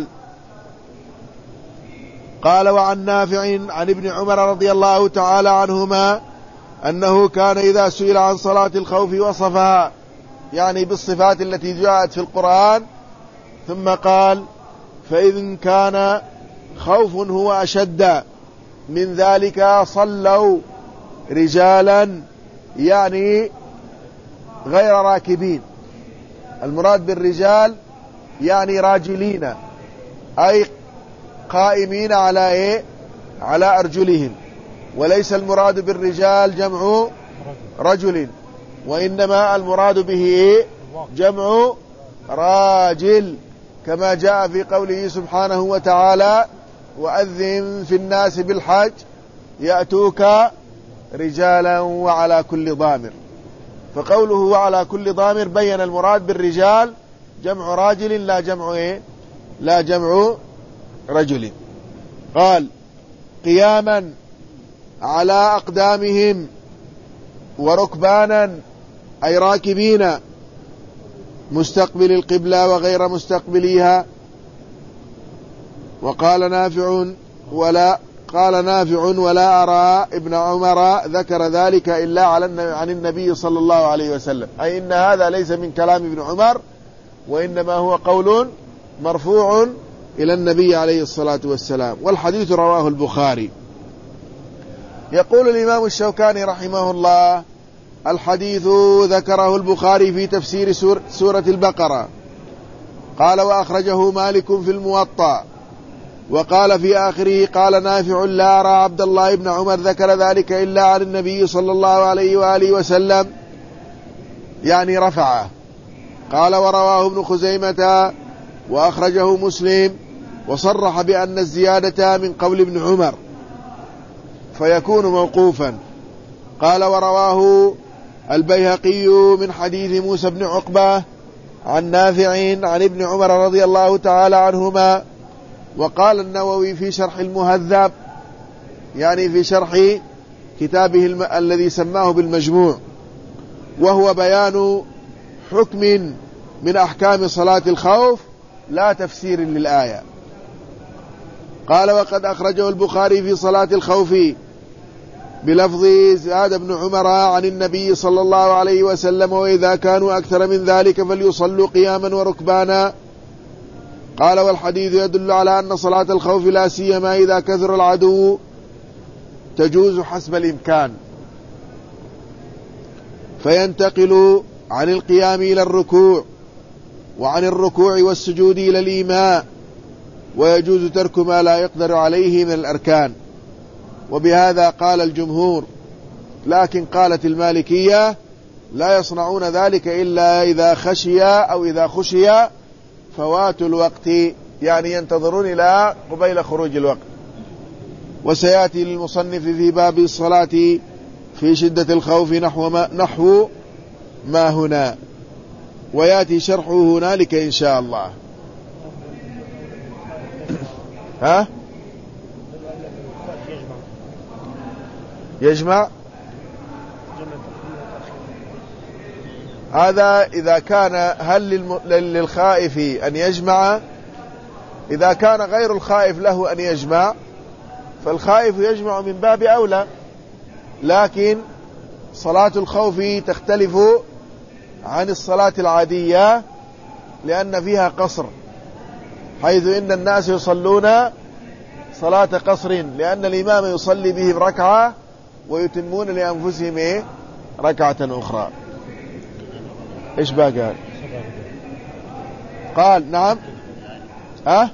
قال وعن نافع عن ابن عمر رضي الله تعالى عنهما أنه كان إذا سئل عن صلاة الخوف وصفها يعني بالصفات التي جاءت في القرآن ثم قال فإذا كان خوف هو أشد من ذلك صلوا رجالا يعني غير راكبين. المراد بالرجال يعني راجلين أي قائمين على إيه على أرجلهم، وليس المراد بالرجال جمع رجل، وإنما المراد به إيه جمع راجل، كما جاء في قوله سبحانه وتعالى وأذن في الناس بالحج يأتوك رجالا وعلى كل ضامر. فقوله وعلى كل ضامر بين المراد بالرجال جمع راجل لا جمع إيه لا جمع رجل. قال قياما على أقدامهم وركبانا أي راكبين مستقبل القبلة وغير مستقبليها. وقال نافع ولا قال نافع ولا أرى ابن عمر ذكر ذلك إلا عن النبي صلى الله عليه وسلم، أي إن هذا ليس من كلام ابن عمر وإنما هو قول مرفوع إلى النبي عليه الصلاة والسلام، والحديث رواه البخاري. يقول الإمام الشوكاني رحمه الله الحديث ذكره البخاري في تفسير سورة البقرة. قال وأخرجه مالك في الموطأ. وقال في آخره قال نافع لا أرى عبد الله بن عمر ذكر ذلك إلا عن النبي صلى الله عليه وآله وسلم يعني رفعه. قال ورواه ابن خزيمة وأخرجه مسلم وصرح بأن الزيادة من قول ابن عمر فيكون موقوفا. قال ورواه البيهقي من حديث موسى بن عقبة عن نافع عن ابن عمر رضي الله تعالى عنهما. وقال النووي في شرح المهذب يعني في شرح كتابه الم... الذي سماه بالمجموع، وهو بيان حكم من أحكام صلاة الخوف لا تفسير للآية. قال: وقد أخرجه البخاري في صلاة الخوف بلفظ زاد بن عمر عن النبي صلى الله عليه وسلم: وإذا كانوا أكثر من ذلك فليصلوا قياما وركبانا. قال: والحديث يدل على أن صلاة الخوف لا سيما إذا كثر العدو تجوز حسب الإمكان، فينتقل عن القيام إلى الركوع، وعن الركوع والسجود إلى الإيماء، ويجوز ترك ما لا يقدر عليه من الأركان. وبهذا قال الجمهور، لكن قالت المالكية: لا يصنعون ذلك إلا إذا خشي أو إذا خشي فوات الوقت، يعني ينتظرون إلى قبيل خروج الوقت. وسيأتي للمصنف في باب الصلاة في شدة الخوف نحو ما, نحو ما هنا، ويأتي شرحه هنالك إن شاء الله. ها؟ يجمع هذا إذا كان، هل للخائف أن يجمع؟ إذا كان غير الخائف له أن يجمع فالخائف يجمع من باب أولى، لكن صلاة الخوف تختلف عن الصلاة العادية لأن فيها قصر، حيث إن الناس يصلون صلاة قصر لأن الإمام يصلي بهم ركعة ويتمون لأنفسهم إيه؟ ركعة أخرى. إيش باقي؟ قال: نعم. ها؟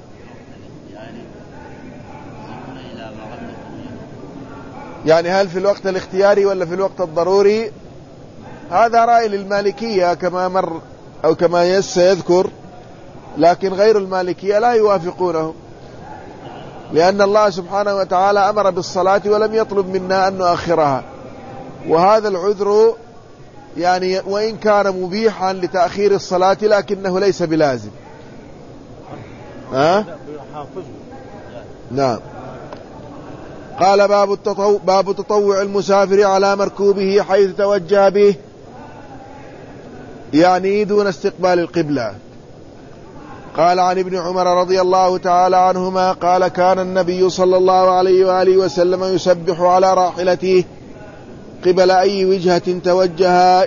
يعني هل في الوقت الاختياري ولا في الوقت الضروري؟ هذا رأي للمالكية كما مر أو كما سيذكر، لكن غير المالكية لا يوافقونه، لأن الله سبحانه وتعالى أمر بالصلاة ولم يطلب منا أن نؤخرها، وهذا العذر يعني وإن كان مبيحا لتأخير الصلاة لكنه ليس بلازم. ها؟ نعم. قال: باب التطوع, باب تطوع المسافر على مركوبه حيث توجه به، يعني دون استقبال القبلة. قال: عن ابن عمر رضي الله تعالى عنهما قال: كان النبي صلى الله عليه وآله وسلم يسبح على راحلته قبل أي وجهة توجه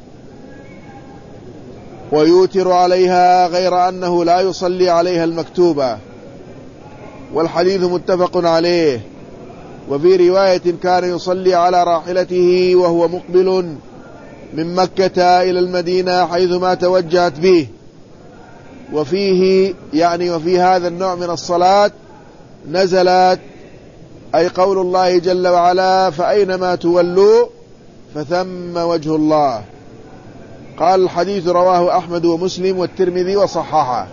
ويوتر عليها، غير أنه لا يصلي عليها المكتوبة. والحديث متفق عليه. وفي رواية: كان يصلي على راحلته وهو مقبل من مكة إلى المدينة حيثما توجهت به. وفيه يعني وفي هذا النوع من الصلاة نزلت أي قول الله جل وعلا: فأينما تولوا فثم وجه الله. قال: الحديث رواه أحمد ومسلم والترمذي وصححه.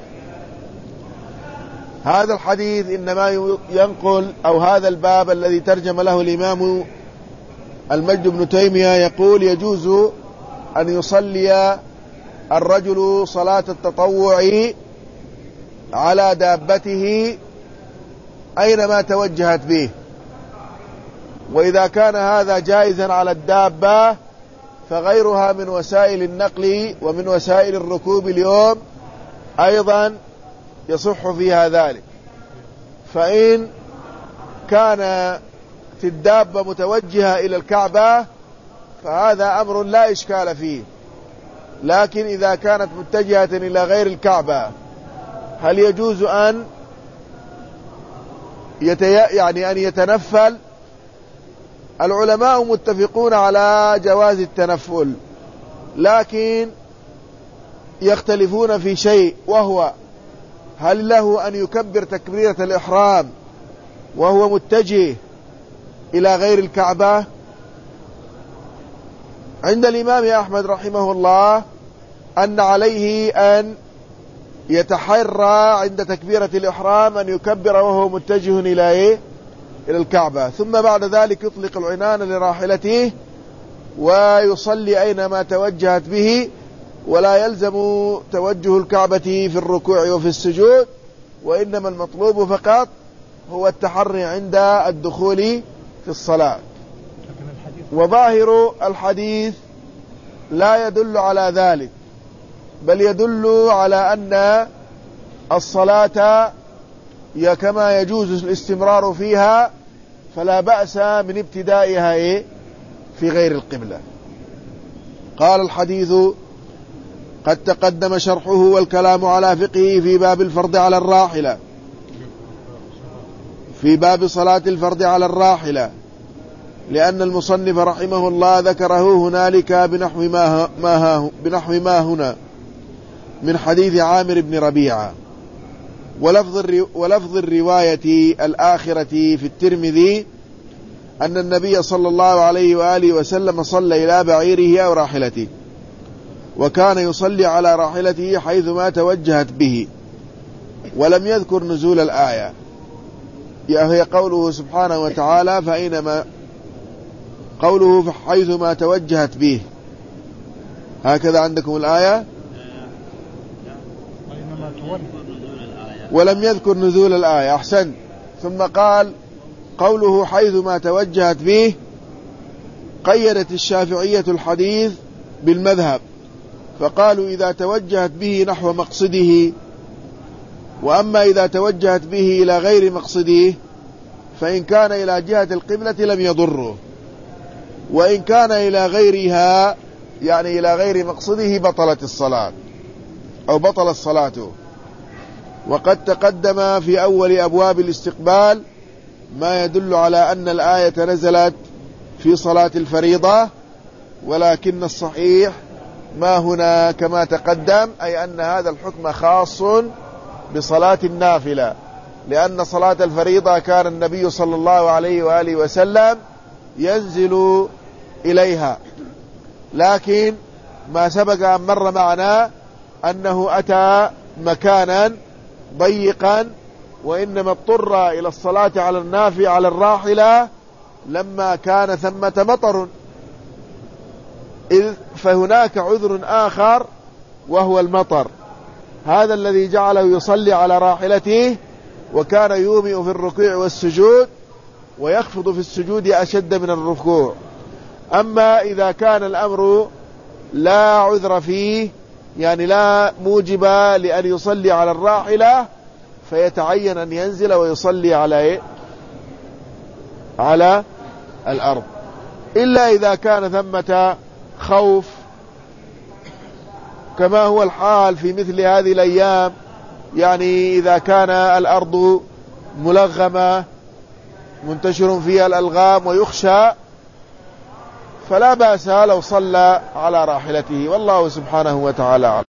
هذا الحديث إنما ينقل، أو هذا الباب الذي ترجم له الإمام المجد بن تيمية يقول: يجوز أن يصلي الرجل صلاة التطوع على دابته أينما توجهت به. وإذا كان هذا جائزا على الدابة فغيرها من وسائل النقل ومن وسائل الركوب اليوم أيضا يصح فيها ذلك. فإن كان في الدابة متوجهة إلى الكعبة فهذا أمر لا إشكال فيه، لكن إذا كانت متجهة إلى غير الكعبة هل يجوز أن يتي... يعني أن يتنفل؟ العلماء متفقون على جواز التنفل، لكن يختلفون في شيء، وهو هل له أن يكبر تكبيرة الإحرام وهو متجه إلى غير الكعبة؟ عند الإمام أحمد رحمه الله أن عليه أن يتحرى عند تكبيرة الإحرام أن يكبر وهو متجه إلى إيه؟ إلى الكعبة، ثم بعد ذلك يطلق العنان لراحلته ويصلي أينما توجهت به، ولا يلزم توجه الكعبة في الركوع وفي السجود، وإنما المطلوب فقط هو التحري عند الدخول في الصلاة. وظاهر الحديث لا يدل على ذلك، بل يدل على أن الصلاة كما يجوز الاستمرار فيها فلا بأس من ابتدائها إيه؟ في غير القبلة. قال الحديث قد تقدم شرحه والكلام على فقهه في باب الفرض على الراحلة، في باب صلاة الفرض على الراحلة، لأن المصنف رحمه الله ذكره هنالك بنحو ما, ما, بنحو ما هنا من حديث عامر بن ربيعة. ولفظ, ولفظ الرواية الآخرة في الترمذي أن النبي صلى الله عليه وآله وسلم صلى إلى بعيره أو راحلته، وكان يصلي على راحلته حيثما توجهت به، ولم يذكر نزول الآية، هي قوله سبحانه وتعالى فأينما، قوله حيثما توجهت به، هكذا عندكم الآية، ولم يذكر نزول الآية. أحسن. ثم قال قوله حيثما توجهت به، قيدت الشافعية الحديث بالمذهب، فقالوا إذا توجهت به نحو مقصده، وأما إذا توجهت به إلى غير مقصده فإن كان إلى جهة القبلة لم يضره، وإن كان إلى غيرها يعني إلى غير مقصده بطلت الصلاة أو بطل الصلاة. وقد تقدم في أول أبواب الاستقبال ما يدل على أن الآية نزلت في صلاة الفريضة، ولكن الصحيح ما هنا كما تقدم، أي أن هذا الحكم خاص بصلاة النافلة، لأن صلاة الفريضة كان النبي صلى الله عليه وآله وسلم ينزل إليها، لكن ما سبق أن مر معنا أنه أتى مكانا ضيقا، وإنما اضطر إلى الصلاة على النافي على الراحلة لما كان ثمة مطر، إذ فهناك عذر آخر وهو المطر، هذا الذي جعله يصلي على راحلته، وكان يومئ في الركوع والسجود ويخفض في السجود أشد من الركوع. أما إذا كان الأمر لا عذر فيه، يعني لا موجب لأن يصلي على الراحلة، فيتعين أن ينزل ويصلي على على الأرض، إلا إذا كان ثمة خوف كما هو الحال في مثل هذه الأيام، يعني إذا كان الأرض ملغمة منتشر فيها الألغام ويخشى، فلا بأس لو صلى على راحلته، والله سبحانه وتعالى.